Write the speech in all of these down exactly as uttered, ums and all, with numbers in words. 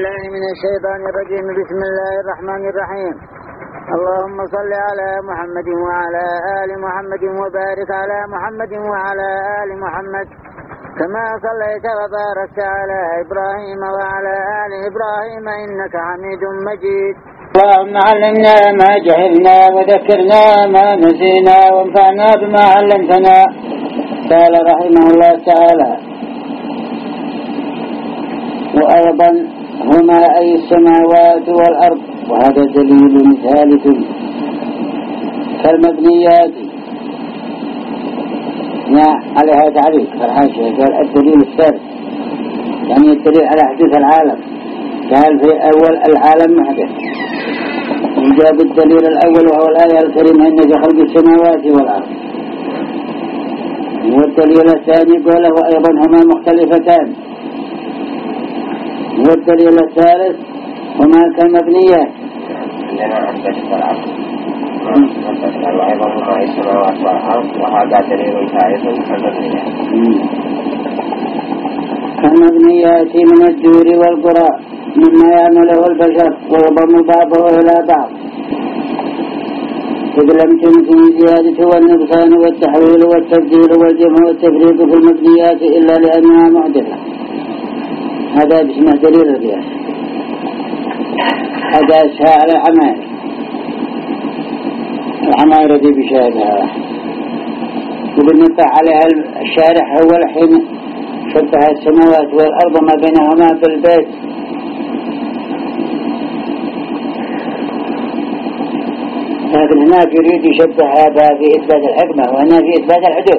بالله من الشيطان الرجيم. بسم الله الرحمن الرحيم. اللهم صل على محمد وعلى آل محمد وبارك على محمد وعلى آل محمد كما صليت وباركت على إبراهيم وعلى آل إبراهيم إنك حميد مجيد. اللهم علمنا ما جهلنا وذكرنا ما نسينا وانفعنا بما علمتنا. قال رحمه الله تعالى: وأيضا هما أي السماوات والأرض. وهذا دليل ثالث كالمبنيات عليها تعريف فرحاشة. قال الدليل الثالث يعني الدليل على حدوث العالم. قال في أول العالم محدث، وجاب الدليل الأول وهو الآية الكريمة إن في خلق السماوات والأرض. والدليل الثاني قال وأيضا هما مختلفتان. والدليل الثالث هما كالمبنيات. عندنا أثبت العقل وأيضا هما السماوات والأرض، وهذا دليل ثالث كالمبنيات. كالمبنيات من الدور والقرى مما يعمله البشر ويضم بعضه إلى بعض، إذ لم تمكن الزيادة والنقصان والتحويل والتبديل والجمع والتفريق في المبنيات إلا لأنها محدثة. هذا باسمه دليل القياس. هذا أسهى على العمائر العمائر دي بشاهدها. وبالنطع عليها الشارح أول حين شبه السماوات والأرض ما بينهما بالبيت. لكن هناك يريد يشبه هذا في إثبات الحكمة وهنا في إثبات الحدود.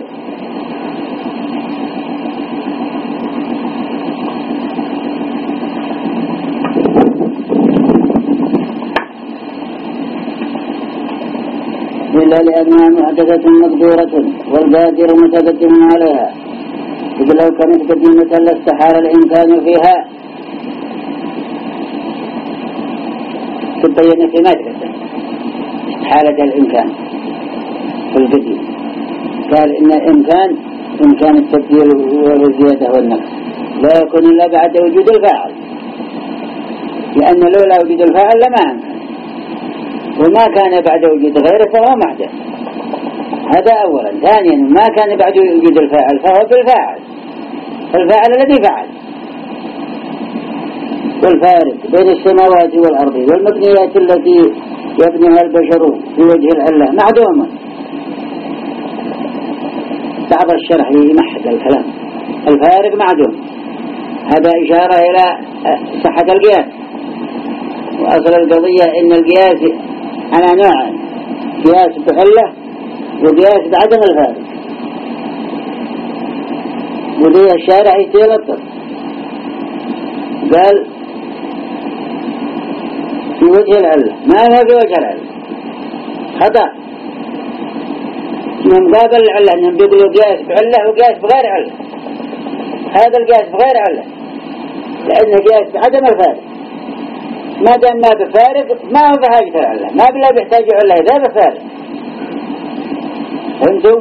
إلا لأنها محدثة مقدورة والقادر متقدم عليها، إذ لو كانت قديمة لاستحال الإمكان فيها. تبين في ما تقدم حالة الإمكان في القديم. قال إن الإمكان إمكان التبديل والزيادة والنقص لا يكون إلا بعد وجود الفاعل، لأن لولا وجود الفاعل لما أمكن، وما كان بعد وجود غيره فهو محدث. هذا أولا. ثانيا ما كان بعد وجود الفاعل فهو بالفاعل، الفاعل الذي فعل. والفارق بين السماوات والأرض والمبنيات التي يبنيها البشر في وجه العلة معدوم. بعض الشرح يمحد الكلام. الفارق معدوم، هذا إشارة إلى صحة القياس. وأصل القضية إن القياس على نوع: قياس بعلة وقياس بعدم الفارق. وليه الشارع يتلطف قال في وجه العلة، ما هو في وجه العلة خطأ. من باب العلة أنهم بيقولوا قياس بعلة وقياس بغير علة. هذا القياس بغير علة لأنه قياس بعدم الفارق. ما دام ما بفارق ما هو بحاجة العلة، ما بلا بيحتاج علة إذا بفارق. فهمتوا؟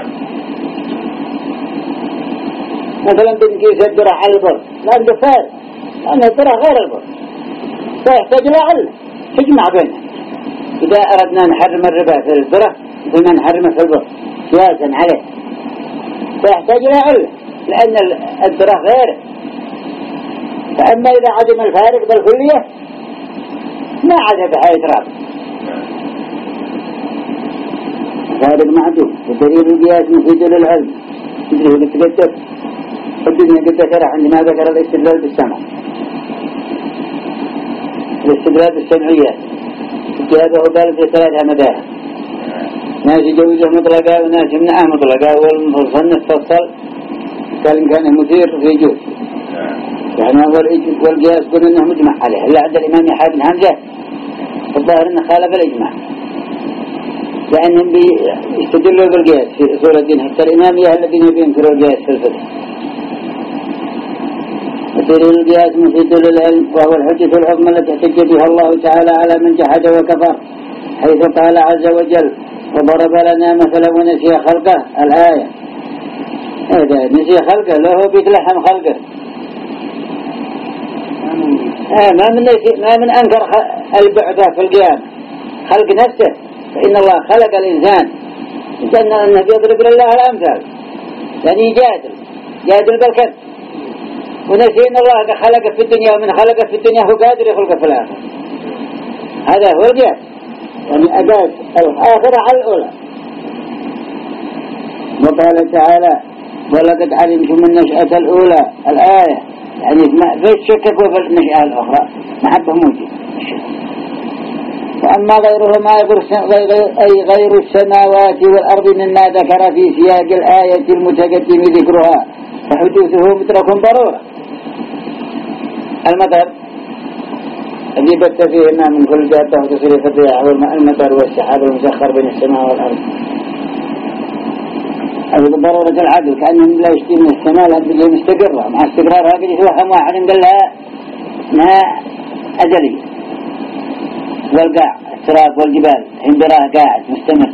مثلا بنقيس الدرع على البر لا بفارق، لأن الدرع غير البر فيحتاج له علة تجمع بينه. إذا أردنا نحرم الربا في الدرع فما نحرمه في البر قياسا عليه فيحتاج له علة، لأن الدرع غيره. فأما إذا عدم الفارق بالكلية ما عاد بحاجة رابط. فارق معدوم. ودليل القياس مفيد للعلم. تدريه بتقدر الدنيا قد ذكرها عندما ذكر الاستدلال بالسمع، الاستدلال بالسمعيات جابه قال في ثلاثة مذاهب: ناس يجوزه مطلقا وناس يمنعه مطلقا. والمصنف فصل قال إن كان مثير في جوز يعني والقياس قلنا إنه مجمع عليه إلا عند الإمام أحمد بن حنبل الظاهر إنه خالف الإجماع، لأنهم بيستدلوا بالقياس في أصول الدين. حتى الإمامية الذين ينكروا القياس في الفقه. ودليل القياس مفيد للعلم، وهو الحجة العظمى التي احتج بها الله تعالى على من جحد وكفر، حيث قال عز وجل: وضرب لنا مثلا ونسي خلقه. الآية هذا نسي خلقه، له بيتلحم خلقه. آه ما من ما من أنكر البعثة في القيامة خلق نفسه، فإن الله خلق الإنسان إنسان أنه يضرب لله الأمثال، يعني يجادل جادل بالكذب، ونسي إن الله خلق في الدنيا ومن خلق في الدنيا هو قادر يخلق في الآخرة. هذا هو القياس، يعني أداة الآخرة على الأولى. وقال تعالى ولقد علمتم النشأة الأولى الآية، يعني ما في الشك وفي النشأة الأخرى محبة موجود. وأما غيره ما أي غير السماوات والأرض مما ذكر في سياق الآية المتقدم ذكرها فحدوثه مترك ضرورة. المطر الذي بث فيه الماء من كل دابة وتصريف الرياح والماء المطر والسحاب المسخر بين السماء والأرض، هذه ضرورة العدل، كأنهم لا يشتي من السماء لأنها مستقرة مع استقرارها قد يتوهم واحد قال لها انها أجلية، والقاع التراب والجبال عند راه قاعد مستمر،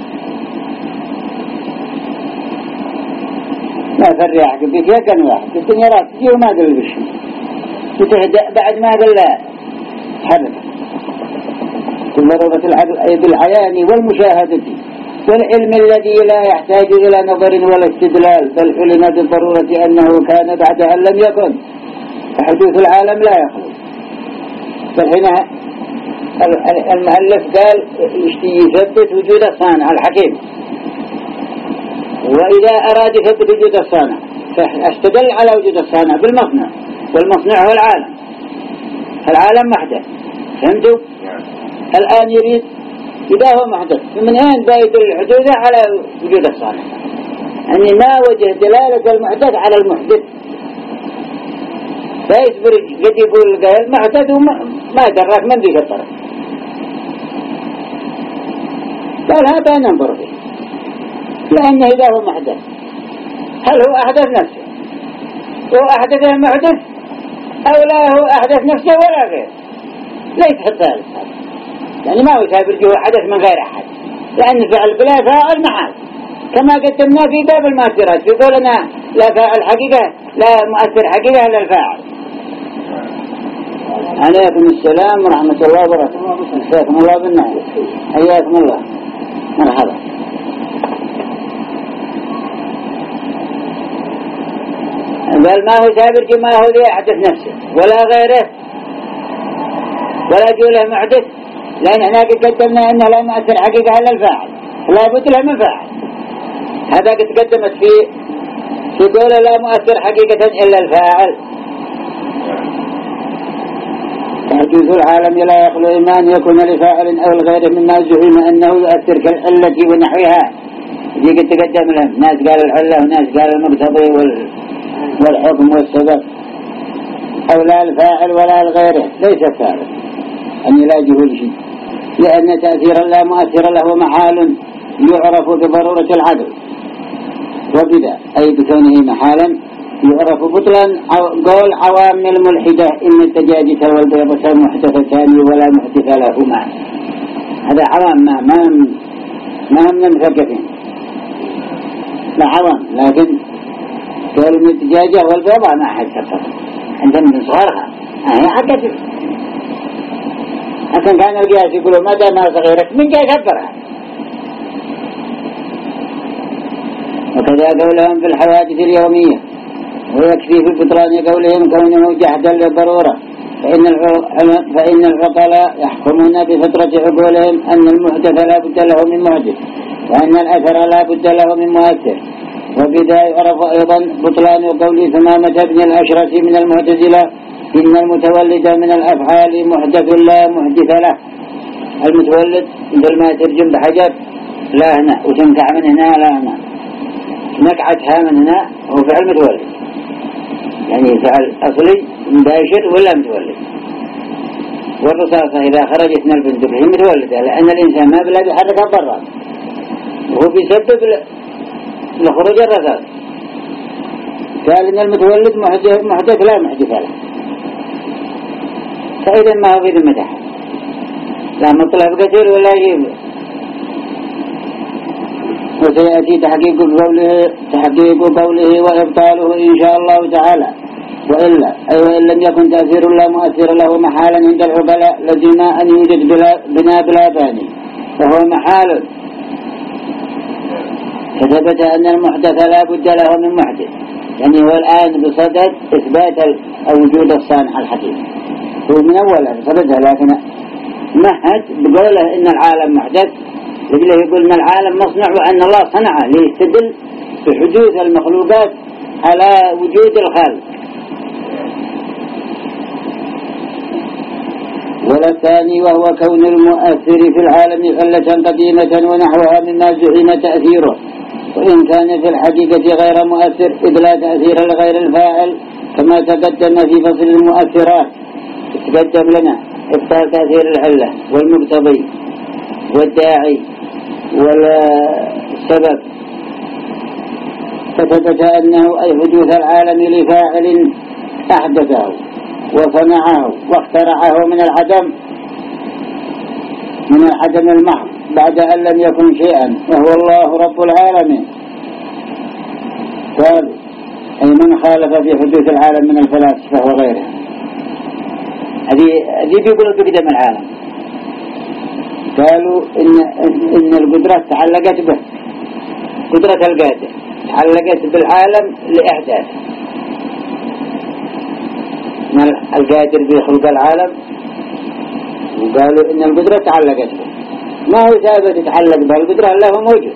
ما في الرياح قبيك يكن واحد الدنيا راه تجي وما قل بشي وتهدأ بعد ما قل لها تحرك. ضرورة العدل أي بالعيان والمشاهدة والعلم الذي لا يحتاج إلى نظر ولا استدلال، بل علم بالضرورة أنه كان بعد أن لم يكن، فحدوث العالم لا يخلو. فالحين المؤلف قال يثبت وجود الصانع الحكيم، وإذا أراد يثبت وجود الصانع فاستدل على وجود الصانع بالمصنع، والمصنع هو العالم، العالم محدث. فهمتوا؟ الآن يريد إذا هو محدث فمن أين بايدل الحدوث على وجود الصانع؟ يعني ما وجه دلالة المحدث على المحدث، فيصبر قد يقول قال محدث وما دراك من ذيك الطرف، قال هذا ننظر فيه، لأنه إذا هو محدث هل هو أحدث نفسه هو أحدث المحدث أو لا هو أحدث نفسه ولا غير؟ ليس الثالث، يعني ما هو سابر جوه حدث من غير أحد، لأن فعل بلا فاعل محال، كما قدمنا في باب المؤثرات في قولنا لا فاعل حقيقة لا مؤثر حقيقة إلا الفاعل. عليكم السلام ورحمة الله وبركاته، حياكم الله بالنعم، حياكم الله، مرحبا. قال ما هو سابر ما هو ذي أحدث نفسه ولا غيره ولا جوله محدث، لأن احنا قدمنا أنه لا مؤثر حقيقة إلا الفاعل، لا بد له من فاعل. هذا قد تقدمت في في قوله لا مؤثر حقيقة إلا الفاعل. تحديث العالم لا يخلو إيمان يكون لفاعل أو الغير مما زعم أنه يؤثر كالعلة ونحوها، دي قد تقدم لهم ناس قال العلة وناس قال المقتضي والحكم والسبب، أو لا الفاعل ولا الغير ليس فاعل، أن لا جهول شيء، لأن تأثير لا مؤثر له محال يعرف بضرورة العدل، وبذا أي بكونه محالا يعرف بطلا قول عوام الملحدة إن الدجاجة والبيضة محدثتان ولا محدث لهما. هذا عوام ما ما ما هم مثقفين، لا عوام، لكن قالوا من الدجاجة والبيضة ما أحد كفر عندهم من صغارها هي حقت، حتى كان القياس يقولوا ما دام صغيرة من جاي كبرها. وكذا قولهم في الحوادث اليومية، ويكفي في البطلان قولهم كونه جحدا للضرورة، فإن فإن العقلاء يحكمون بفطرة عقولهم أن المحدث لا بد له من محدث، وأن الأثر لا بد له من مؤثر. وبذا يعرف أيضا بطلان قول ثمامة بن الأشرس من المعتزلة إن المتولد من الأفعال محدث لا محدث له. المتولد مثل ما ترجم بحجر لا هنا وتنكع من هنا لا هنا، نكعتها من هنا هو فعل متولد، يعني فعل أصلي مباشر ولا متولد. والرصاصة إذا خرجت من البندق هي متولدة، لأن الإنسان ما بلا بيحرك الضرر وهو بيسبب لخروج الرصاص. قال إن المتولد محدث, محدث لا محدث له، فإذا ما هو في ذمته لا مطلب كثير ولا يجيب. وسيأتي تحقيق قوله تحقيق قوله وإبطاله إن شاء الله تعالى. وإلا أي وإن لم يكن تأثير لا مؤثر له محالا عند العقلاء لزم أن يوجد بلا بنا بلا باني وهو محال. فثبت أن المحدث لا بد له من محدث، يعني هو الآن بصدد إثبات وجود الصانع الحقيقي، هو من أوله بصددها، لكن مهد بقوله إن العالم محدث، يقول يقول إن العالم مصنع وأن الله صنعه ليستدل بحدوث المخلوقات على وجود الخالق. ولا الثاني وهو كون المؤثر في العالم علة قديمة ونحوها مما زعم تأثيره، وإن كان في الحقيقة غير مؤثر إذ لا تأثير لغير الفاعل كما تقدم في فصل المؤثرات. تقدم لنا إبطال تأثير العلة والمقتضي والداعي والسبب. فثبت أنه أي حدوث العالم لفاعل أحدثه وصنعه واخترعه من العدم من العدم المحض بعد أن لم يكن شيئا، وهو الله رب العالمين. قالوا أي من خالف في حدوث العالم من الفلاسفة وغيرها، هذه بيقولوا بقدم العالم. قالوا إن, إن القدرة تعلقت به، قدرة القادر تعلقت بالعالم لإحداثه، القادر بيخلق العالم، وقالوا إن القدرة تعلقت به، ما هو ثابت يتعلق به القدرة إلا هو موجود،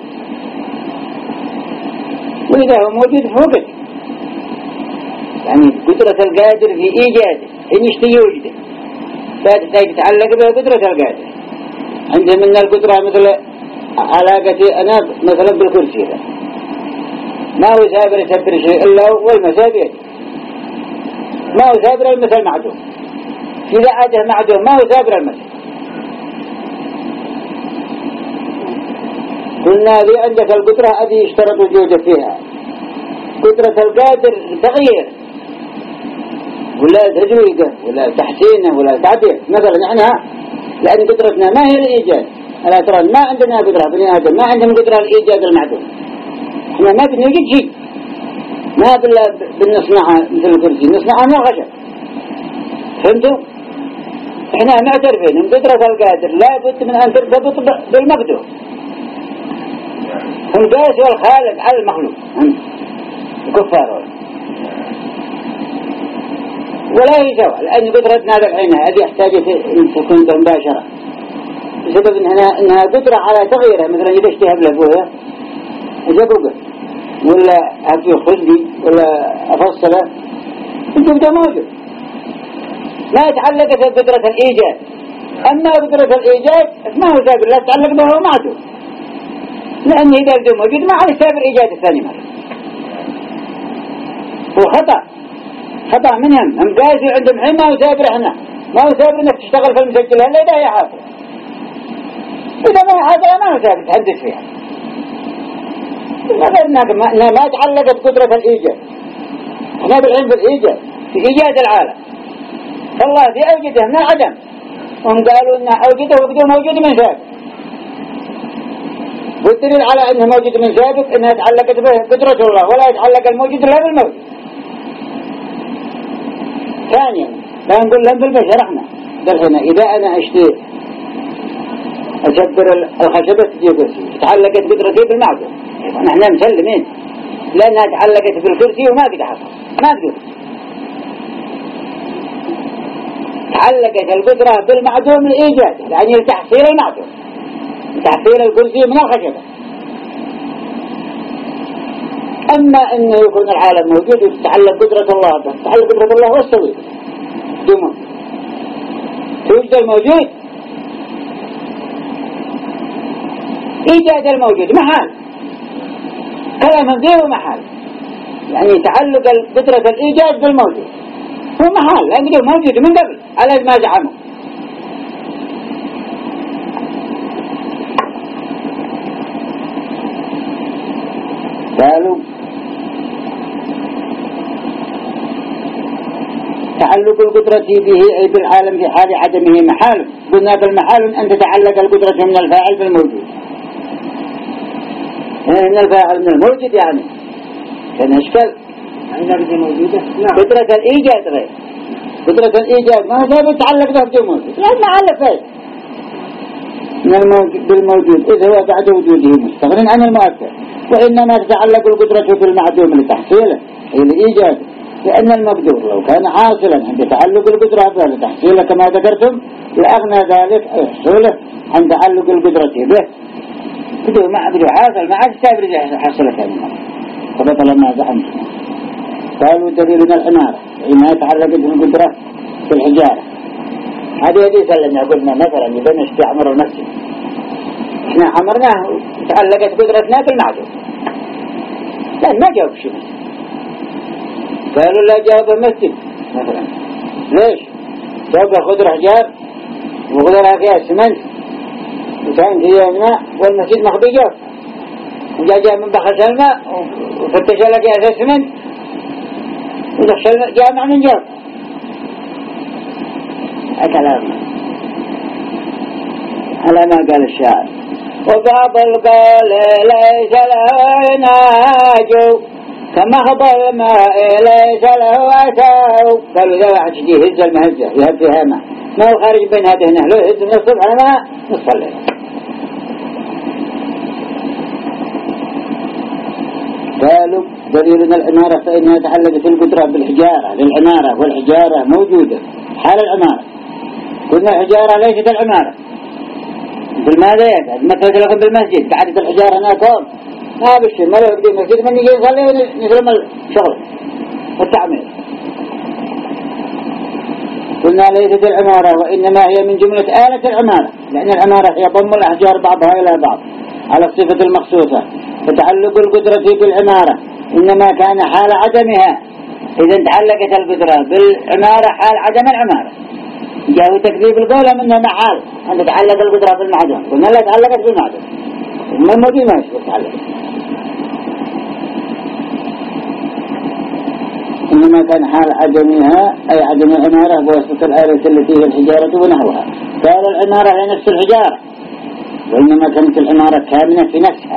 وإذا هو موجود فوقت، يعني قدرة القادر في إيجاده إن يشتي يوجده، فتحتاج تتعلق به قدرة القادر. عندهم من القدرة مثل علاقتي أنا مثلا بالكرسي، ما هو ثابت يسبر شيء إلا هو والمسابية، ما هو ثابر المثل معدوم، إذا عاده معدوم ما هو ثابر المثل. قلنا لي عندك القدرة هذه يشترط وجود فيها، قدرة القادر تغيير ولا تجويده ولا تحسينه ولا تعديل. مثلا احنا لأن قدرتنا ما هي الإيجاد، ألا ترى ما عندنا قدرة بني آدم ما عندهم قدرة الإيجاد المعدوم، احنا ما بنوجد شيء، ما بالله بنصنعها مثل الكرسي نصنعها من الخشب. فهمتوا؟ احنا معترفين ان قدرة القادر لا بد من ان ترتبط بالمقدور. هم قاسوا الخالق على المخلوق الكفار، ولا يسوى، لأن قدرتنا الحين هذه احتاجت ان تكون مباشرة، بسبب انها انها قدرة على تغييرها. مثلا اذا اشتهى بلابوها اجابوه ولا أبي خلدي ولا أفصله، الجبدة موجود، ما يتعلق بقدرة الإيجاد. أما قدرة الإيجاد ما هو ثابت، لا تتعلق به هو معدوم، لأن إذا بدون موجود ما على ثابت إيجاد الثاني مرة. وخطأ خطأ منهم، هم قاسوا عندهم حين ما هو ثابت، إحنا ما هو ثابت إنك تشتغل في المسجل هلا إذا هي حاضرة، إذا ما هي حاضرة ما هو ثابت تحدث فيها. إنها ما تعلقت قدرة الإيجاد، إحنا بالعلم في الإيجاد في إيجاد العالم، فالله في أوجده من عدم، هم قالوا إنه أوجده وبدون موجود من سابق، والدليل على أنه موجود من سابق إنها تعلقت به قدرة الله، ولا يتعلق الموجود إلا بالموجود. ثانيا لا نقول لهم بالبشر، احنا بالحين إذا أنا أشتري أجبر الخشبة تجي كرسي تعلقت قدرتي بالمعدوم، نحن مسلمين لأنها تعلقت بالكرسي وما قد حصل، ما تقول تعلقت القدرة بالمعدوم الإيجاد، يعني لتحصيل المعدوم، تحصيل الكرسي من الخشبة. أما أنه يكون العالم موجود وتتعلق قدرة الله، تتعلق قدرة الله والسوي دمون توجد الموجود، إيجاد الموجود محال، كلام غير محال، يعني تعلق قدرة الإيجاد بالموجود هو محال، لأنه موجود من قبل على ما زعمه. قالوا تعلق القدرة به أي بالعالم في حال عدمه محال، قلنا بالمحال أن تتعلق القدرة من الفاعل بالموجود، من الفاعل من الموجود يعني كان أشكال النقد موجودة. قدرة الإيجاد غير قدرة الإيجاد ما هو يتعلق به بدون موجود لا معلق فيه من الموجود بالموجود إذا هو بعد وجوده مستغن عن المؤثر وإنما تتعلق القدرة بالمعدوم لتحصيله أي لإيجاده لأن المقدور لو كان حاصلا عند تعلق القدرة لتحصيله كما ذكرتم لأغنى ذلك حصوله عن تعلق القدرة به بدون ما بدون حاصل ما عاد تستبرز حصلت منه فبطل ما زعمتم. قالوا دليلنا العمارة إنها تعلقت بالقدرة في الحجارة. هذه حديث لما قلنا مثلا إذا نستعمر المسجد إحنا عمرناه تعلقت قدرتنا بالمعدوم لأن ما جاوب شيء قالوا لا جاوب المسجد مثلا ليش؟ جاوب خضر حجار وقدرها فيها سمنت وكان فيها الماء والمسجد مخبي جاوب وجاء جاء من بخس الماء وفتش لك يا أساس سمنت ودخل الماء جاء مع من جاوب كلام على ما قال الشاعر وبعض القول ليس له عناج كمهض الماء ليس له أساو. قالوا ذا واحد شديه هز المهزة يهديها ماء ما هو خارج بين هذه هنا لو هز من الصبح على ماء نصف الليل. قالوا دليلنا العمارة فإنها تعلقت القدرة بالحجارة للعمارة والحجارة موجودة حال العمارة. قلنا الحجارة ليست العمارة بالماذا يقعد مثل لكم بالمسجد قعدت الحجارة هناك ما بشي ما لو يبدي المسجد من يجي يصلي ونسلم الشغل والتعمير. قلنا ليست العمارة وإنما هي من جملة آلة العمارة لأن العمارة يضم الأحجار بعضها إلى بعض على الصفة المخصوصة فتعلق القدرة بالعمارة إنما كان حال عدمها. إذا تعلقت القدرة بالعمارة حال عدم العمارة جاءوا تكذيب القول منها محال أن تتعلق القدرة بالمعدوم قلنا لا تعلقت بالمعدوم ما الموجود ما يشبه تعلق إنما كان حال عدمها أي عدم العمارة بواسطة الآلة التي هي الحجارة ونحوها. قال العمارة هي نفس الحجارة وإنما كانت العمارة كامنة في نفسها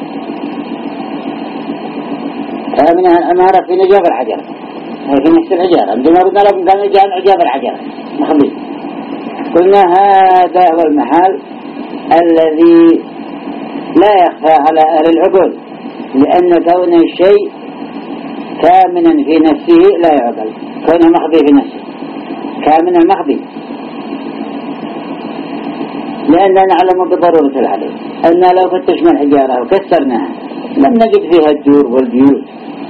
كامنة العمارة في نجاف الحجر هي في نفس الحجارة عندما قلنا لكم كان يجعل عجاب الحجر مخبي. قلنا هذا هو المحال الذي لا يخفى على أهل العقول لأن كون الشيء كامنا في نفسه لا يعقل كونه مخبي في نفسه كامنا مخبي لأننا نعلم بضرورة العدل أن لو فتشنا الحجارة وكسرناها لم نجد فيها الدور والبيوت.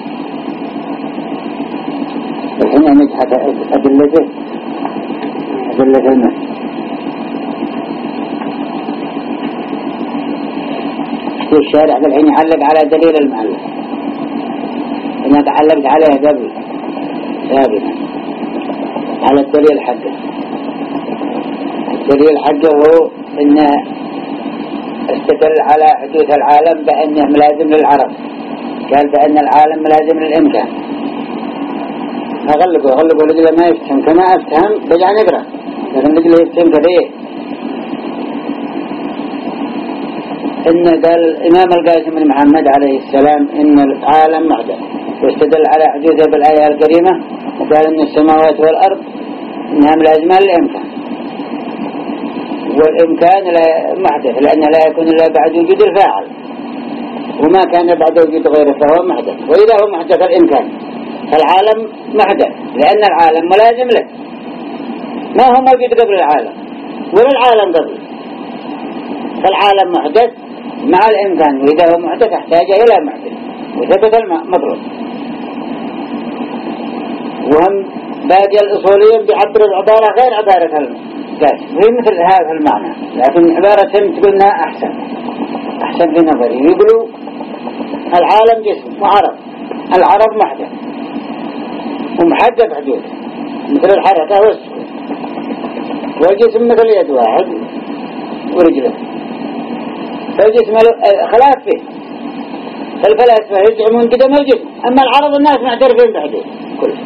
الحين نجحت أدلته أدلة المسجد في الشارع الحين يعلق على دليل المؤلف أنا تعلقت عليها قبل سابقا على الدليل حقه. الدليل حقه هو إنه استدل على حدوث العالم بأنه ملازم للعرب قال بأن العالم ملازم للإمكان. أغلقوا أغلقوا لقل ما يفتهم كما أفتهم بجع نقرأ لكن لقل يفتهم كذيه إن قال الإمام القاسم بن محمد عليه السلام إن العالم محدث واستدل على حدوثه بالآية الكريمة وقال إن السماوات والأرض إنها ملازمة للإمكان والإمكان لا محدث لأنه لا يكون إلا بعد وجود الفاعل وما كان بعد وجود غيره فهو محدث وإذا هو محدث الإمكان فالعالم محدث لأن العالم ملازم له ما هو موجود قبل العالم ولا العالم قبل فالعالم محدث مع الإمكان وإذا هو محدث احتاج إلى محدث وثبت المطلوب. وهم باقي الأصوليين بيعبروا العبارة غير عبارة القاسم وهي مثل هذا المعنى لكن عبارة تقولنا أحسن أحسن في نظري يقولوا العالم جسم وعرب العرب محدث ومحدث حدود مثل الحركة والسكون والجسم مثل يد واحد ورجله فالجسم خلاف فيه فالفلاسفة يزعمون قدم الجسم أما العرب الناس معترفين بحدود كله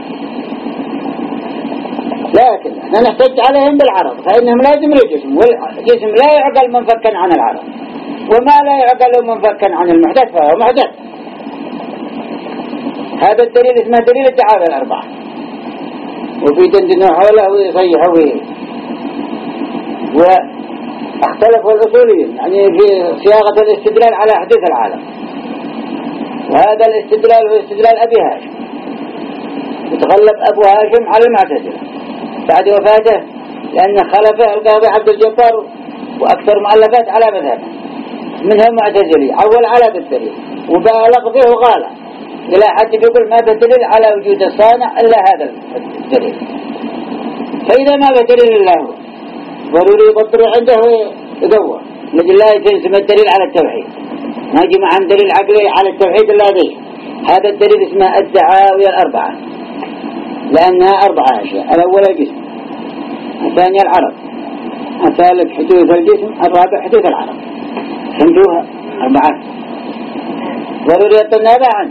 لكن احنا نحتج عليهم بالعرب فإنهم لازم الجسم والجسم لا يعقل منفكا عن العرب وما لا يعقل منفكا عن المحدث فهو محدث هذا الدليل اسمه دليل الدعاوى الأربعة، وفي دندنوا حوله ويصيحوا واختلفوا الأصوليين يعني في صياغة الاستدلال على حدوث العالم. وهذا الاستدلال هو استدلال أبي هاشم، وتغلب أبو هاشم على المعتزلة بعد وفاته، لأن خلفه القاضي عبد الجبار وأكثر مؤلفات على مذهبه منهم معتزلي، عول على بالدليل وبالغ فيه وغالى إلى حد يقول ما بدليل على وجود الصانع إلا هذا الدليل. فإذا ما بدليل الله ضروري يضطر عنده يدور لأجل لا يتلزم الدليل على التوحيد، ما يجي معهم دليل عقلي على التوحيد إلا ذي. هذا الدليل اسمه الدعاوى الأربعة، لأنها أربعة أشياء: الأول الجسم، الثاني العرض، الثالث حدوث الجسم، الرابع حدوث العرض. فهمتوها؟ أربعة ضروري النابع عنه.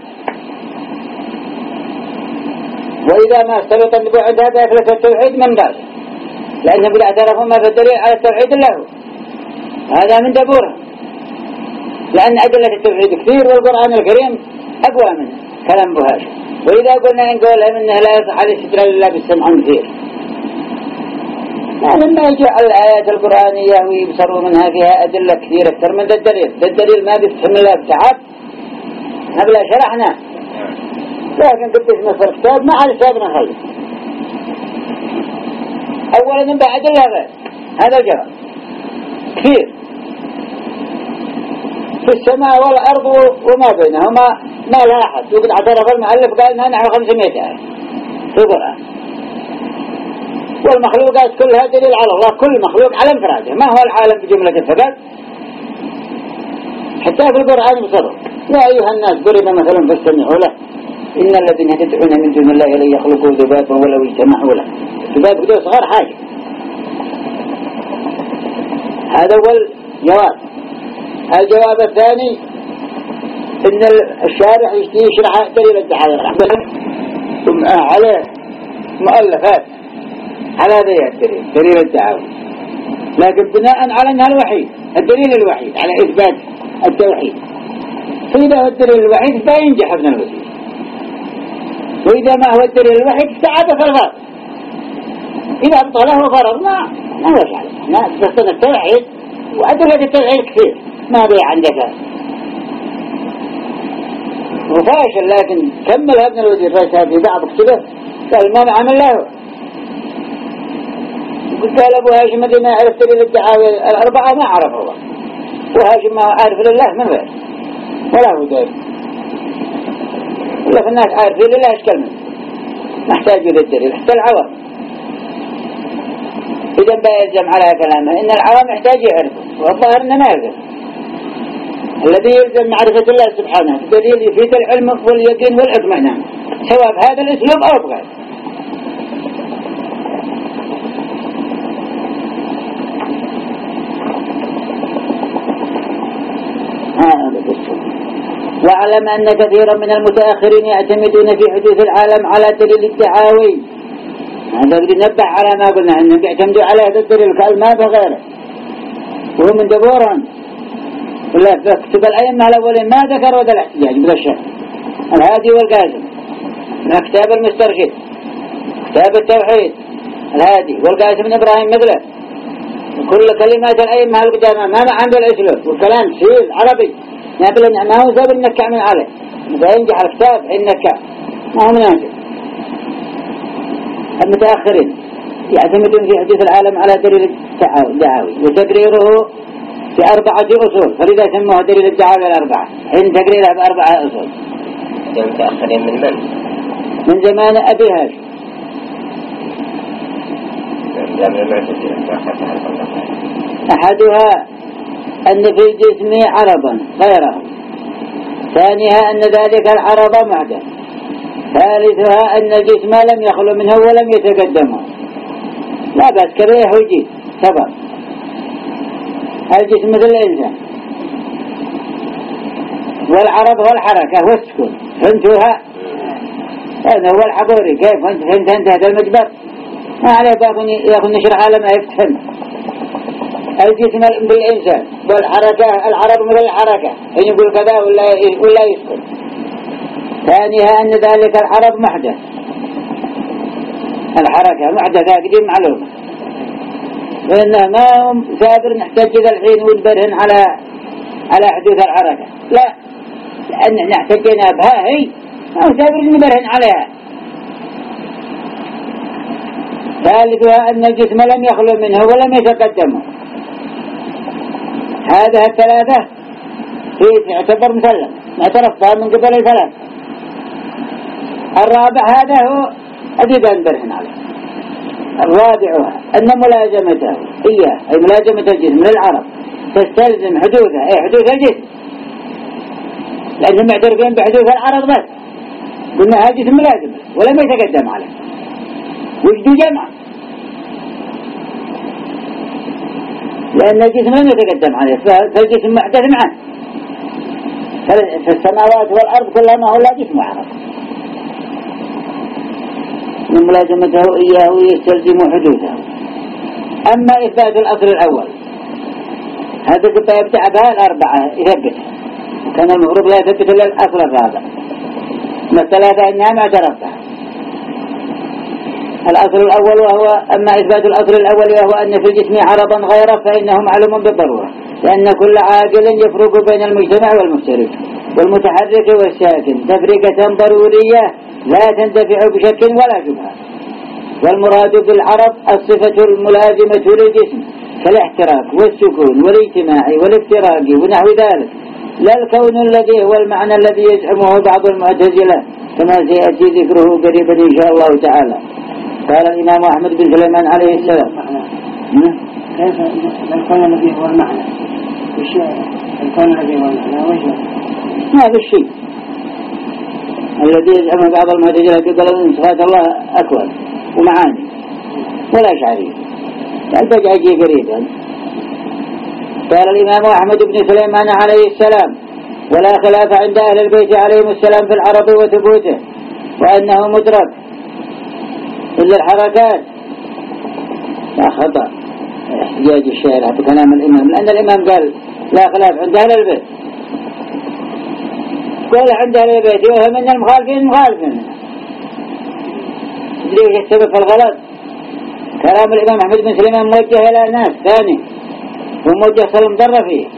وإذا ما استبط النبوع عند هذا يفلت التوحيد من بعده، لأنه بلا اعترفوا ما في الدليل على التوحيد له، هذا من دبوره، لأن أدلة التوحيد كثير والقرآن الكريم أقوى منه كلام بهاش. وإذا قلنا إن قولها منه لا يصح الاستدلال إلا بالسمع مثير، لما يجعل الآيات القرآنية ويبصروا منها فيها أدلة كثير أكثر من الدليل. الدليل ما بيفتهم الله بتعب نبلا شرحنا، لكن قد اسمه في الكتاب ما على سابنا خير. أولا نبع أدلة غير هذا الجواب كثير في السماء والأرض وما بينهما ما لا أحد. وقد اعترف المؤلف قال ما نحو خمسمائة آية في القرآن، والمخلوقات كلها دليل على الله، كل مخلوق على انفراده، ما هو العالم بجملة فقط. حتى في القرآن بصره: يا أيها الناس ضرب مثلا فاستمعوا له إن الذين تدعون من دون الله لن يخلقوا ذبابا ولو اجتمعوا له. ذباب كده صغار حاجة. هذا هو الجواب. الجواب الثاني إن الشارع يشرح دليل الدعاوى عليه مؤلفات على ذي الدليل دليل الدعاوى، لكن بناء على أنها الوحيد الدليل الوحيد على إثبات التوحيد. فإذا هو الدليل الوحيد فينجح ابن الوزير، وإذا ما هو الدليل الوحيد استعاد فالغاض. إذا أبطله فرض ما ما وش عليه، ما تستطيع التوحيد وأدلة التوحيد كثير ما بي عندك وفاشل. لكن كمل ابن الوزير فاشل في بعض كتبه قال ما عمل له. قال أبو هاشم الذي ما يعرف دليل الدعاوى الأربعة ما عرف الله، وهاشم ما عارف لله من غير ولا هو دايم، ولا في الناس عارفين لله اشكال منه، نحتاج إلى الدليل حتى العوام. إذا بقى يلزم على كلامه إن العوام يحتاج يعرفه، والظاهر إنه ما يعرف. الذي يلزم معرفة الله سبحانه الدليل يفيد العلم واليقين والإطمئنان سواء بهذا الأسلوب أو بغيره. واعلم أن كثيرا من المتأخرين يعتمدون في حدوث العالم على دليل الدعاوي. هذا بدي نبه على ما قلنا أنهم يعتمدوا على هذا الدليل كالما بغيره، وهو من دبورهم. ولا كتب الأئمة الأولين ما ذكروا هذا الاحتجاج بلا شك. الهادي والقاسم من كتاب المسترشد، كتاب التوحيد الهادي والقاسم من إبراهيم مثله، وكل كلمات الأئمة القدامى ما معهم بالأسلوب والكلام سهل عربي نقل ما هو سبب النكع من عليه. إذا ينجح الكتاب النكع ما هو مناسب. المتأخرين يعتمدون في حديث العالم على دليل الدعاوي وتقريره بأربعة أصول، فلذا سموه دليل الدعاوي الأربعة، حين تقريرها بأربعة أصول. المتأخرين من من؟ من زمان أبي هاشم. أحدها أن في الجسم عرضا غيره، ثانيها أن ذلك العرض معدن، ثالثها أن الجسم لم يخلو منه ولم يتقدمه. لا بس كذا يهوجي سبب الجسم مثل الإنسان، والعرض هو الحركة والسكون. فهمتوها؟ هذا هو الحضوري. كيف أنت فهمت أنت هذا المجبر؟ ما عليه يأخذ نشرح على ما يفتهم. الجسم بالإنسان والحركة، العرض مثل الحركة، إن يقول كذا ولا ولا يسكن. ثانيها أن ذلك العرب محدث، الحركة محدثة قديم معلومة، وإنه ما هم سابر نحتاج إذا الحين ونبرهن على على حدوث الحركة، لا، لأن نحتاجنا بها هي ما هو سابر نبرهن عليها. ثالثها أن الجسم لم يخلو منه ولم يتقدمه. هذه الثلاثة هي تعتبر مسلم معترف بها من قبل الثلاث. الرابع هذا هو الذي بنبرهن عليه. الرابع أن ملازمته إياه أي ملازمة الجسم للعرب تستلزم حدوثه أي حدوث الجسم، لأنهم معترفين بحدوث العرب بس، قلنا هذا جسم ملازم ولم يتقدم عليه، وجدوا جمع لأن الجسم لم يتقدم عليه، فالجسم محدث معه. فالسماوات والأرض كلها ما هو لا جسم عرب، من ملازمته إياه يستلزم حدوثه. أما إثبات الأصل الأول هذا قد يبدأ بها الأربعة يثبتها، وكان المفروض لا يثبت إلا الأصل الرابع. الثلاثة إنها ما اعترفتها. الأصل الأول وهو أما إثبات الأصل الأول وهو أن في الجسم عرضا غيره فإنه معلوم بالضرورة، لأن كل عاقل يفرق بين المجتمع والمشترك والمتحرك والساكن تفرقة ضرورية لا تندفع بشك ولا شبهة. والمراد بالعرض الصفة الملازمة للجسم كالاحتراك والسكون والاجتماع والافتراق ونحو ذلك، لا الكون الذي هو المعنى الذي يزعمه بعض المعتزلة كما سيأتي ذكره قريبا إن شاء الله تعالى. قال الإمام أحمد بن سليمان عليه السلام: كيف الكون الذي هو المعنى؟ وش الكون الذي هو المعنى؟ وجه هذا الشيء الذي يزعمه بعض المعتزلة يقول إن صفات الله أكوان ومعاني ولا شعرية، البجع يجي قريبا. قال الإمام أحمد بن سليمان عليه السلام: ولا خلاف عند أهل البيت عليهم السلام في العرب وثبوته وأنه مدرك إلا الحركات. لا خطأ احتجاج الشارع بكلام الإمام، لأن الإمام قال لا خلاف عند أهل البيت، قال عند أهل البيت وهم من المخالفين المخالفين. ليش السبب في الغلط؟ كلام الإمام أحمد بن سليمان موجه إلى ناس ثاني وموجه صلى مضرفية،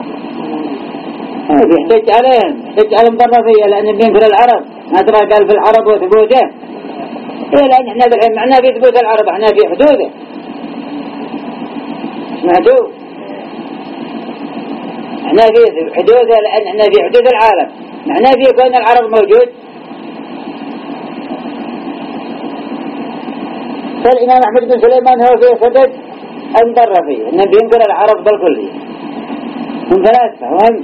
يحتج عليهم يحتج على مضرفية لأن بينكر العرب. ما ترى قال في العرب وثبوته، إيه لأن إحنا بالحين معنا في ثبوت العرب، إحنا في حدوده. سمعتوا؟ إحنا في حدوده لأن إحنا في حدود العالم، معنا في كون العرب موجود. فالإمام أحمد بن سليمان هو في صدد المضرفية إنه بينكر العرب بالكلية من ثلاثة وهم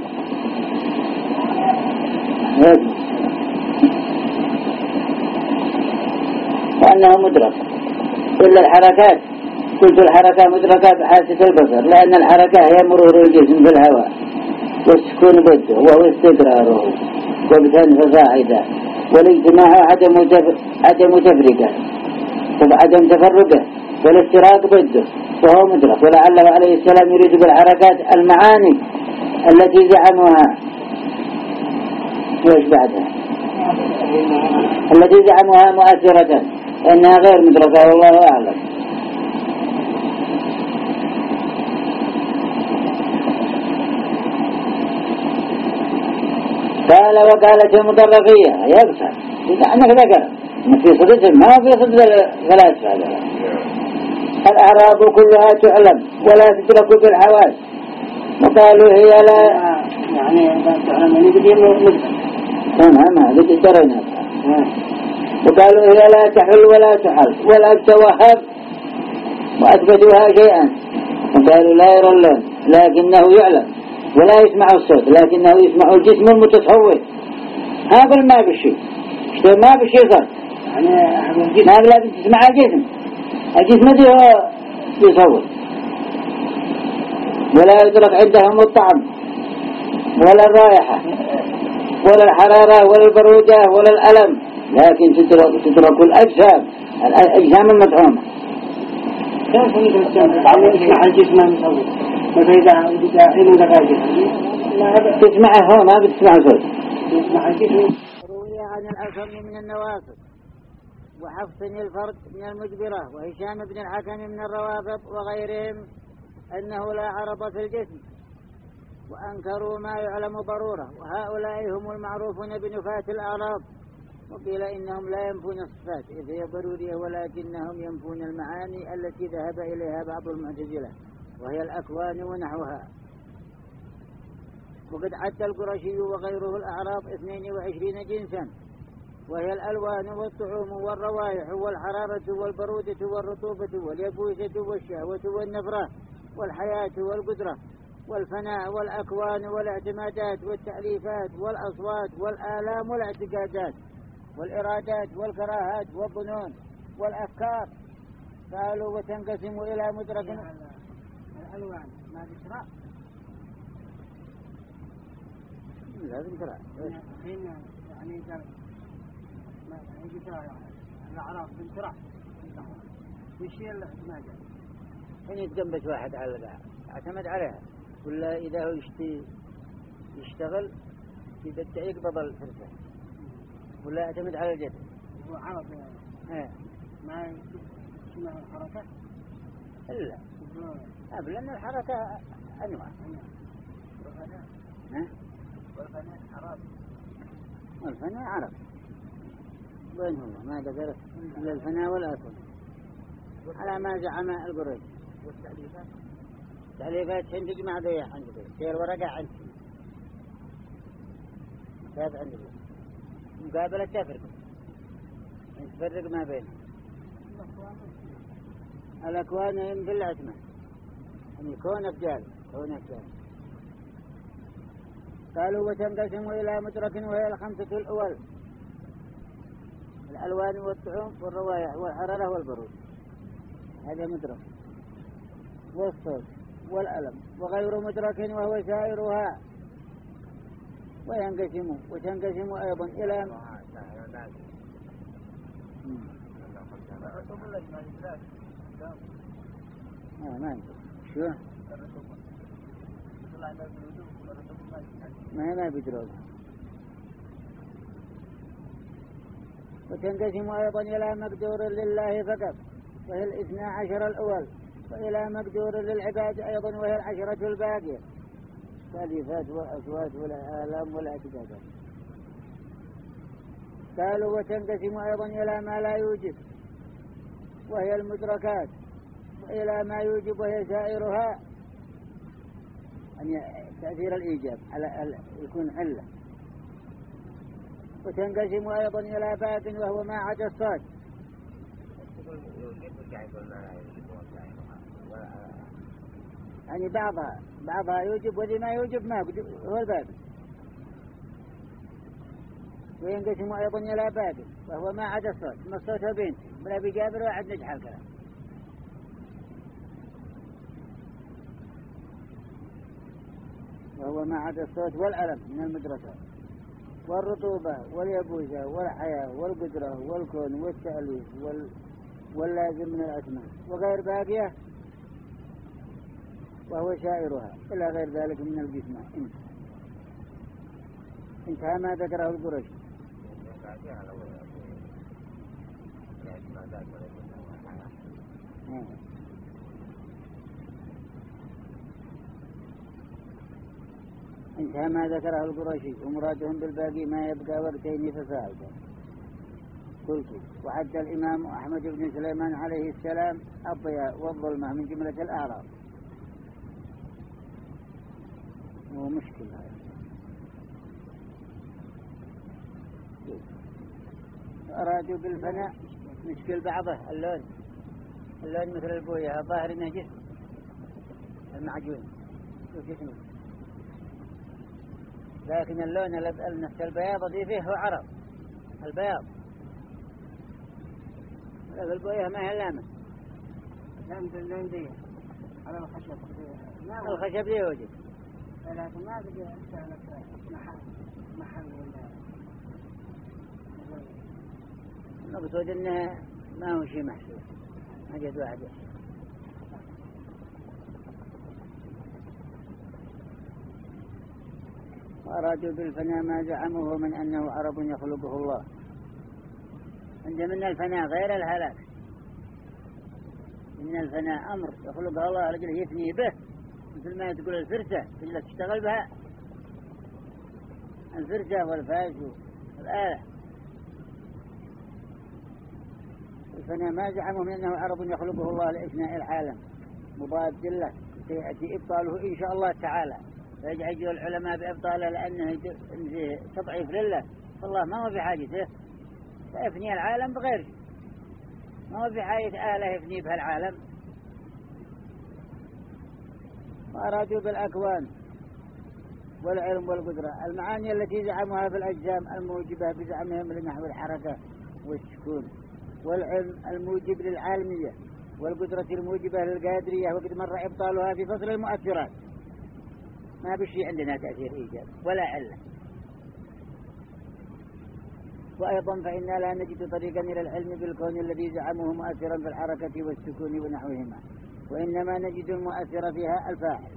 وأنه مدرك إلا الحركات. قلت الحركة مدركة بحاسة البصر، لأن الحركة هي مرور الجسم بالهواء والسكون بده وهو استقراره وبتن فصاعدا، والاجتماع عدم عدم تفرقه وعدم تفرقه والافتراق بده وهو مدرك. ولعله عليه السلام يريد بالحركات المعاني التي زعموها وإيش بعدها التي زعموها مؤثرة إنها غير مدركة والله أعلم. قال وقالت المضرفية يبصر إذا أنك ذكر في صدد ما في صدد الثلاث هذا. الأعراب كلها تعلم ولا تدرك بالحواس، وقالوا هي لا يعني تعلم يعني بدي مدرك تمام هذا تدرينا. وقالوا هي لا تحل ولا تحل ولا توهب وأثبتوها شيئا، وقالوا لا يرى اللون لكنه يعلم ولا يسمع الصوت لكنه يسمع الجسم المتصور. هذا ما بشيء اشتري ما بشيء صار يعني ما لازم تسمع الجسم، الجسم ده هو يصور. ولا يدرك عندهم الطعم ولا الرائحة ولا الحرارة ولا البرودة ولا الألم، لكن تدرك, تدرك الأجسام الأجسام المطعومة. كيف يسمع الجسم المصور؟ فإذا إذا إذا تسمعه هو ما بتسمع صوت. تسمع الجسم. روي عن بن الأصم من النواصب، وحفص الفرد من المجبرة، وهشام بن الحكم من الروافض وغيرهم أنه لا عرض في الجسم، وأنكروا ما يعلم ضرورة، وهؤلاء هم المعروفون بنفاة الأعراض. وقيل إنهم لا ينفون الصفات إذ هي ضرورية، ولكنهم ينفون المعاني التي ذهب إليها بعض المعتزلة وهي الأكوان ونحوها. وقد عد القرشي وغيره الأعراض اثنين وعشرين جنسا، وهي الألوان والطعوم والروائح والحرارة والبرودة والرطوبة واليبوسة والشهوة والنفرة والحياة والقدرة والفناء والأكوان والاعتمادات والتأليفات والأصوات والآلام والاعتقادات والإرادات والكراهات والظنون والأفكار. قالوا وتنقسم إلى مدرك. الألوان ما تشرع لازم ترى حين يعني قال ما يجي ترى الأعراف بنترع بالشيء اللي ما جاء حين يتجنبش واحد على القاع اعتمد عليها، ولا إذا هو يشتي يشتغل يبدأ يقبض الفرصة، ولا يعتمد على الجسد. هو عرض ايه ما يسمى الحركة إلا أبل لأن الحركة أنواع. والفناء ها والفناء عرض والفناء عرض وين هو ما ذكرت إلا الفناء والأكل على ما زعم القريش. والتأليفات تأليفات حين تجمع ضياع عندك سير ورقة عندك كتاب عندك مقابلة تفرق تفرق ما بينهم. الأكوان هم في العتمة يعني كون أفجال كون أفجال. قالوا وتنقسم إلى مدرك وهي الخمسة الأول الألوان والطعوم والروائح والحرارة والبرود، هذا مدرك. والصوت والألم وغير مدرك وهو سائرها. وينقسم وتنقسم أيضا إلى آه ما ينقسم شو ما ما بيدروس. وتنقسم أيضا إلى مقدور لله فقط وهي الاثنى عشر الأول، وإلى مقدور للعباد أيضا وهي العشرة الباقية التأليفات والأصوات والآلام والاعتقادات. قالوا وتنقسم أيضا إلى ما لا يوجب وهي المدركات، وإلى ما يوجب وهي سائرها يعني تأثير الإيجاب على يكون علة. وتنقسم أيضا إلى باق وهو ما عدا الصاد. يعني بعضها بعضها يوجب وذي ما يوجب ما هو الباق. وينقسم أيضا إلى باق وهو ما عدا الصاد. ما الصوت بنت بلا بجابر واحد نجح الكلام. وهو ما عدا الصوت والألم من المدرسات والرطوبة واليبوسة والحياة والقدرة والكون والتأليف وال... واللازم من الأسماء وغير باقية وهو شائرها إلى غير ذلك من الجسماء. انتهى ما ذكره القرش. انتهى ما ذكره القرشي ومرادهم بالباقي ما يبقى وقتين ففاعدا. قلت وعد الإمام أحمد بن سليمان عليه السلام الضياء والظلمة من جملة الأعراض. هو مشكل هذا. أرادوا بالفناء مشكل بعضه اللون اللون مثل البوية الظاهر انه جسم المعجون وجسمه، لكن اللون نفس البياض ذي فيه هو عرض البياض. البوية ما هي لامة لامة اللون دي على الخشب الخشب دي يوجد، لكن ما بدي أسألك محل محل ولا المقصود انه ما هو شيء محسوس ما جد واحد يحسن. وأرادوا بالفناء ما زعموه من أنه عرب يخلقه الله عند من الفناء غير الهلاك. إن الفناء أمر يخلقها الله لجل يفني به، مثل ما تقول الفرسة تجلس تشتغل بها، الفرسة والفاس والآلة. الفناء ما زعموا من أنه عرض يخلقه الله لإفناء العالم مضاد له، سيأتي إبطاله إن شاء الله تعالى، فيجعل العلماء بإبطاله لأنه تضعيف لله، فالله ما هو في حاجته فيفني العالم بغيره، ما هو في حاجة آلة يفني بها العالم. وأرادوا بالأكوان والعلم والقدرة المعاني التي زعموها في الأجسام الموجبة بزعمهم لنحو الحركة والسكون، والعلم الموجب للعالمية، والقدرة الموجبة للقادرية، وقد مر إبطالها في فصل المؤثرات. ما بشي عندنا تأثير إيجاب ولا علة. وأيضا فإنا لا نجد طريقا إلى العلم بالكون الذي زعمه مؤثرا في الحركة والسكون ونحوهما، وإنما نجد المؤثر فيها الفاعل،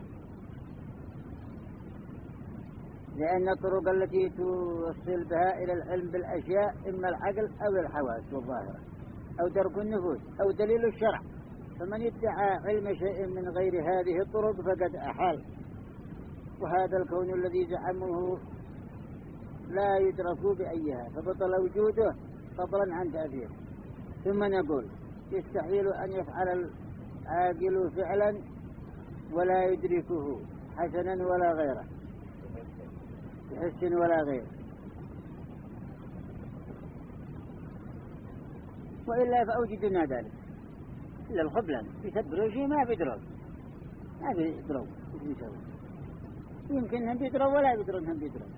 لأن الطرق التي توصل بها إلى العلم بالأشياء إما العقل أو الحواس والظاهرة أو ترك النفوس أو دليل الشرع، فمن ادعى علم شيء من غير هذه الطرق فقد أحال. وهذا الكون الذي زعمه لا يدرك بأيها فبطل وجوده فضلا عن تأثيره. ثم نقول يستحيل أن يفعل العاقل فعلا ولا يدركه حسنا ولا غيره بحسن ولا غيره، وإلا فأوجدنا ذلك إلا الخبلا يسبروا شيء ما بيدروا ما بيدروا يمكن هم بيدروا ولا بيدروا هم بيدروا.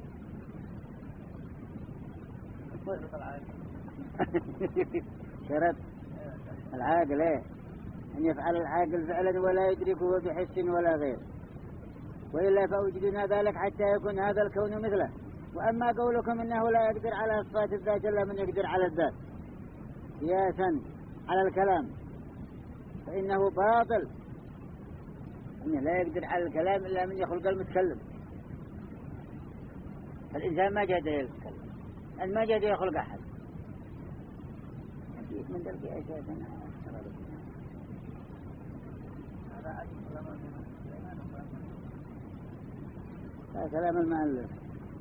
شرط العاقل ايه أن يفعل العاقل فعلا ولا يدركه بحس ولا غير، وإلا فأوجدنا ذلك حتى يكون هذا الكون مثله. وأما قولكم إنه لا يقدر على صفات الذات إلا من يقدر على الذات قياسا على الكلام فإنه باطل، إنه لا يقدر على الكلام إلا من يخلق المتكلم. الإنسان ما جاد يتكلم، أن ما جاد يخلق أحد من ذلك أساسا. هذا كلام المؤلف.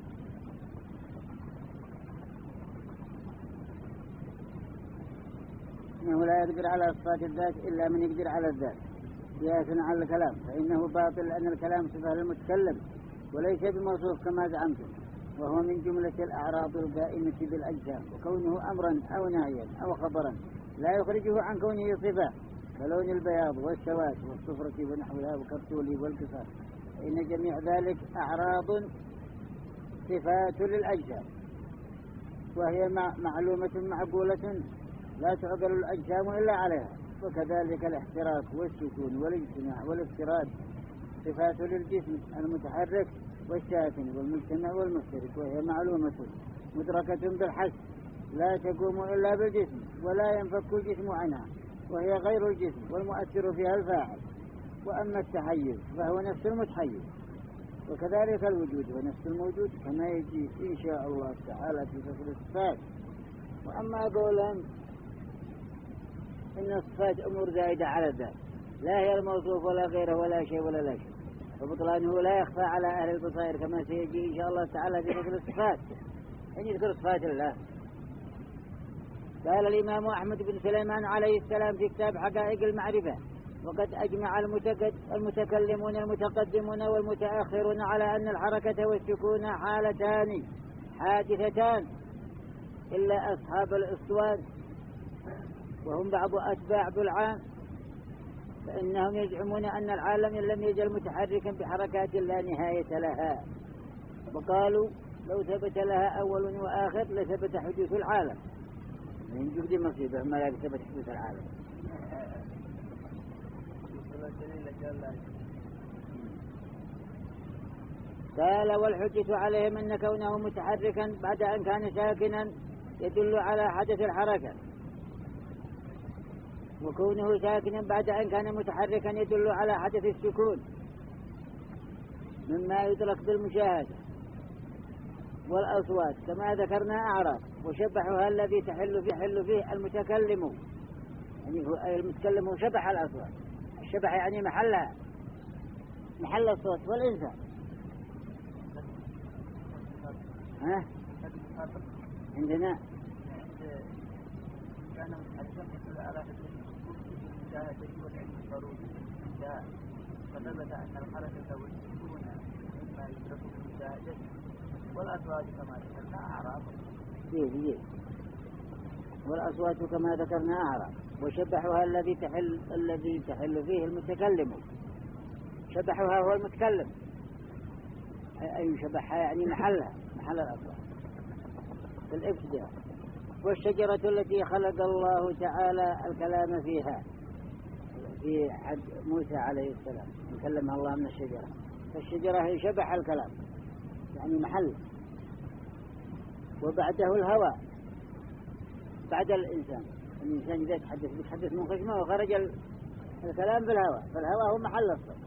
إنه لا يقدر على صفات الذات إلا من يقدر على الذات قياسا على الكلام فإنه باطل، لأن الكلام صفة للمتكلم وليس بموصوف كما زعمتم، وهو من جملة الأعراض القائمة بالأجسام، وكونه أمرا أو نهيا أو خبرا لا يخرجه عن كونه صفة كلون البياض والسواد والصفرة ونحوها وكالطول والكسار، فإن جميع ذلك أعراض صفات للأجسام، وهي معلومة معقولة لا تعقل الأجسام إلا عليها. وكذلك الاحتراك والسكون والاجتماع والافتراض صفات للجسم المتحرك والساكن والمجتمع والمفترق، وهي معلومة مدركة بالحس لا تقوم إلا بالجسم ولا ينفك الجسم عنها، وهي غير الجسم والمؤثر فيها الفاعل. وأما التحيز فهو نفس المتحيز، وكذلك الوجود ونفس الموجود كما يجي إن شاء الله تعالى في فصل الصفات. وأما قولهم إن الصفات أمور زائدة على الذات لا هي الموصوف ولا غيره ولا شيء ولا لا شيء، فبطلانه لا يخفى على أهل البصائر كما سيجي إن شاء الله تعالى في فصل الصفات حين يذكر صفات الله. قال الإمام أحمد بن سليمان عليه السلام في كتاب حقائق المعرفة: وقد أجمع المتكلمون المتقدمون والمتأخرون على أن الحركة والسكون حالتان حادثتان إلا أصحاب الأسواد وهم بعض أتباع بلعام، فإنهم يزعمون أن العالم لم يزل متحركا بحركات لا نهاية لها، وقالوا لو ثبت لها أول وآخر لثبت حدوث العالم. من جهد مصيبة ما لا ثبت حدوث العالم. قال والحجة عليهم أن كونه متحركا بعد أن كان ساكنا يدل على حدث الحركة، وكونه ساكنا بعد أن كان متحركا يدل على حدث السكون مما يدرك بالمشاهدة، والأصوات كما ذكرنا أعراف، وشبحها الذي تحل فيه, تحل فيه المتكلم، يعني المتكلم هو شبح الأصوات. الشبح يعني محلها، محل الصوت والإنسان. ها؟ عندنا كان متحدثا على المشاهدة والعلم الضروري فثبت أن الحركة والسكون مما يدرك بالمشاهدة، والأصوات كما ذكرنا أعراف. جيد جيد. والأصوات كما ذكرنا أعراف، وشبحها الذي تحل الذي تحل فيه المتكلم. شبحها هو المتكلم، أي شبحها يعني محلها، محل الأصوات في الابتداء. والشجرة التي خلق الله تعالى الكلام فيها في عهد موسى عليه السلام، كلمها الله من الشجرة، فالشجرة هي شبح الكلام يعني محل. وبعده الهوى، بعد الإنسان، الإنسان إذا يتحدث يتحدث من خشمه وخرج الكلام بالهوى، فالهوى هو محل الصوت.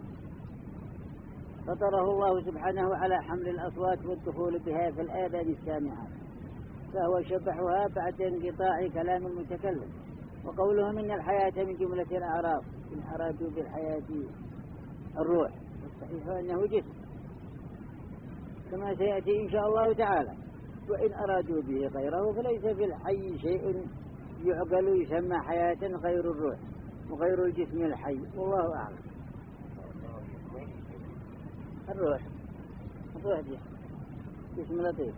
فطره الله سبحانه على حمل الأصوات والدخول بها في الآذان السامعات، فهو شبحها بعد انقطاع كلام المتكلم. وقوله من الحياة من جملة الأعراف، إن أرادوا بالحياة الروح، والصحيح أنه جسم كما سيأتي إن شاء الله تعالى. وإن أرادوا به غيره فليس في الحي شيء يعقل يسمى حياة غير الروح وغير الجسم الحي، والله أعلم. الروح الروح دي جسم لطيف.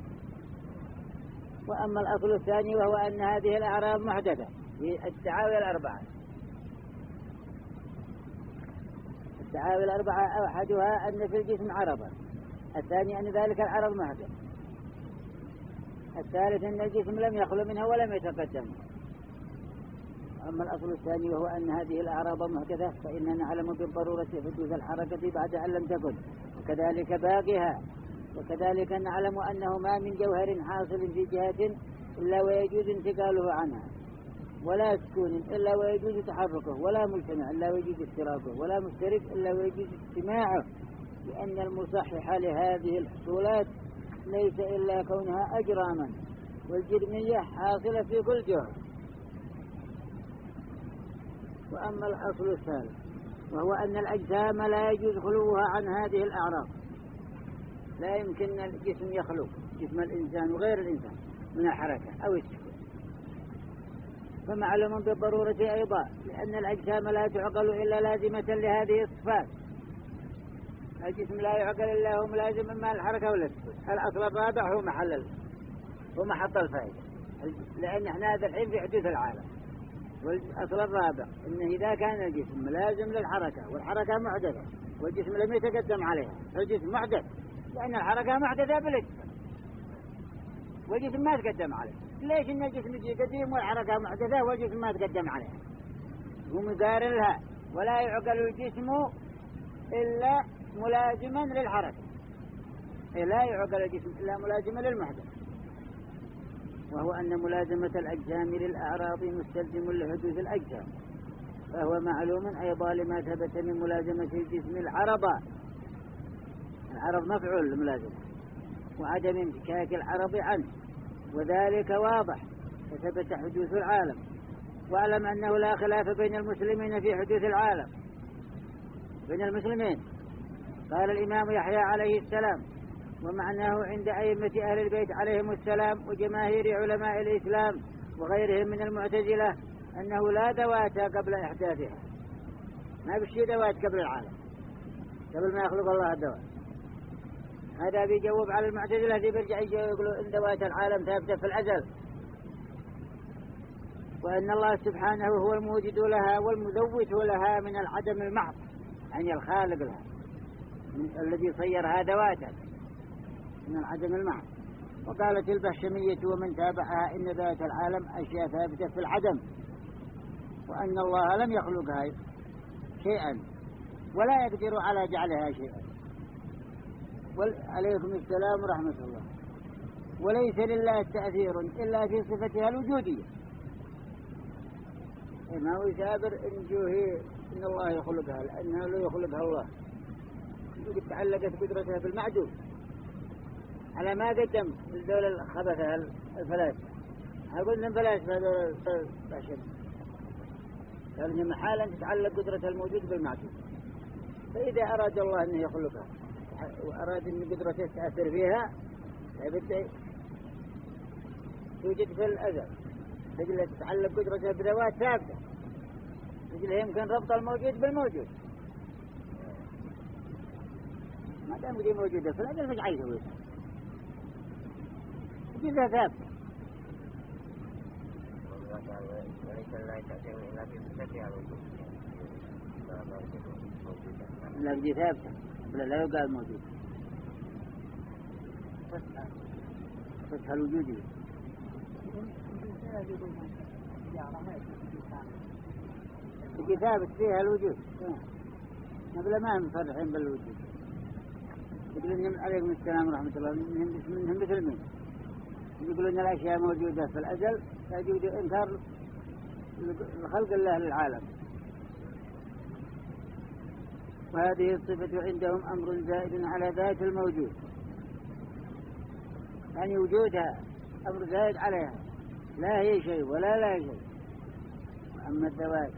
وأما الأصل الثاني وهو أن هذه الأعراض محدثة في الدعاوى الأربعة. الدعاوى الأربعة أحدها أن في الجسم عرضا، الثاني أن ذلك العرض محدث، الثالث أن الجسم لم يخلو منه ولم يتقدم. أما الأصل الثاني وهو أن هذه الأعراض محدثة، فإننا نعلم بالضرورة حدوث الحركة بعد أن لم تكن، وكذلك باقيها. وكذلك نعلم أنه ما من جوهر حاصل في جهة إلا ويجوز انتقاله عنها، ولا سكون إلا ويجوز تحركه، ولا مجتمع إلا ويجوز اشتراكه، ولا مشترك إلا ويجوز اجتماعه، لأن المصحح لهذه الحصولات ليس إلا كونها أجراما، والجرمية حاصلة في كل جهة. وأما الأصل الثالث وهو أن الأجسام لا يجوز خلوها عن هذه الأعراض، لا يمكن الجسم يخلو، جسم الإنسان وغير الإنسان، من الحركة أو السكون. فمعلوم بالضرورة أيضا لأن الأجسام لا تعقل إلا لازمة لهذه الصفات. الجسم لا يعقل إلا هو ملازم إما الحركة ولا السكون. الأصل الرابع هو محل هو محط الفائدة، لأن احنا هذا الحين في حدوث العالم. والأصل الرابع إنه إذا كان الجسم ملازم للحركة والحركة محدثة والجسم لم يتقدم عليها، فالجسم محدث، لأن الحركة محدثة بالإجسام والجسم ما تقدم عليه. ليش إن الجسم يجي قديم والحركة محدثة والجسم ما تقدم عليها؟ هو مقارن لها. ولا يعقل الجسم إلا ملازما للحركة، لا يعقل الجسم إلا ملازما للمحدث، وهو أن ملازمة الأجسام للأعراض مستلزم لحدوث الأجسام، فهو معلوم أيضا لما ثبت من ملازمة الجسم العرض. العرض مفعول لملازمة، وعدم انفكاك العرض عنه، وذلك واضح فثبت حدوث العالم. واعلم أنه لا خلاف بين المسلمين في حدوث العالم، بين المسلمين. قال الإمام يحيى عليه السلام ومعناه عند أئمة أهل البيت عليهم السلام وجماهير علماء الإسلام وغيرهم من المعتزلة أنه لا دوات قبل إحداثها، ما بشي دوات قبل العالم، قبل ما يخلق الله الدوات. هذا بيجاوب على المعتزلة اللي بيرجع يقولوا إن دوات العالم ثابتة في الأزل، وأن الله سبحانه هو الموجد لها والمذوت لها من العدم المحض، يعني الخالق لها الذي صيرها دواتا من العدم المحض. وقالت البهشمية ومن تابعها إن ذات العالم أشياء ثابتة في العدم، وأن الله لم يخلقها شيئا ولا يقدر على جعلها شيئا. عليكم السلام ورحمة الله. وليس لله تأثير إلا في صفتها الوجودية، ما هو يسابر إن جوهي إن الله يخلقها، لأنها لا يخلقها الله، يقول تعلقت قدرتها بالمعدوم. على ما قدم الدول الخبثة الفلاسفة. أقول لهم فلاسفة هذول البشر، قالوا إن محالا تتعلق قدرة الموجود بالمعدوم. فإذا أراد الله أنه يخلقها وأراد أن قدرته تأثر فيها لابد توجد في الأزل، لجل تتعلق قدرته بذوات ثابتة، لجل يمكن ربط الموجود بالموجود. ما دام دي موجودة في الأزل مش عايز يسوي وجودها ثابتة. وليس لا تأثير إلا في صفتها الوجود. لا بدي ثابتة ولا لا يقال موجود. فتح الوجود تجي ثابت فيها الوجود. نقول ما هم مصرحين بالوجود، يقولون عليكم السلام ورحمة الله منهم مثل مين؟ يقولون الأشياء موجودة في الأزل لا يوجد إنكار لخلق الله للعالم. وهذه الصفة عندهم أمر زائد على ذات الموجود، يعني وجودها أمر زائد عليها، لا هي شيء ولا لا شيء. أما الذوات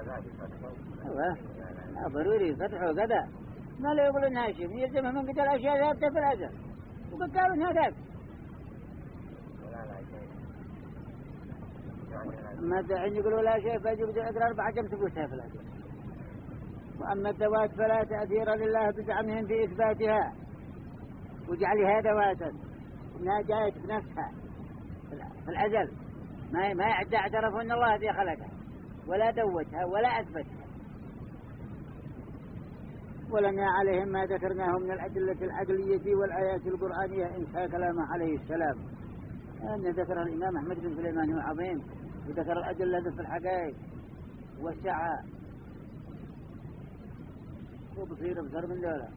لا ضروري فتحه كذا، ما لا يقول إنها شيء يلزمها من قدر الأشياء ثابتة في الأزل وقد قالوا إنها ثابتة. أما الدعين يقولوا لا شيء فيجب أن أربعة جم ثبوتها في الأزل. وأما الذوات فلا تأثير لله بزعمهم في إثباتها وجعلها ذواتا، إنها جاءت بنفسها في الأزل، ما ما يعد اعترفوا أن الله ذي خلقها ولا دوتها ولا أثبتها. ولنا عليهم ما ذكرناه من الأدلة العقلية والآيات القرآنية انتهى كلامه عليه السلام. أن ذكر الإمام أحمد بن سليمان هو عظيم، وذكر الأدلة في الحقائق والسعة وبصير بصر من دولة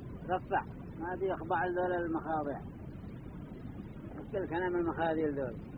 رفع ما هذه يخضع لدولة المخاضع كل كلام المخاذيل دول.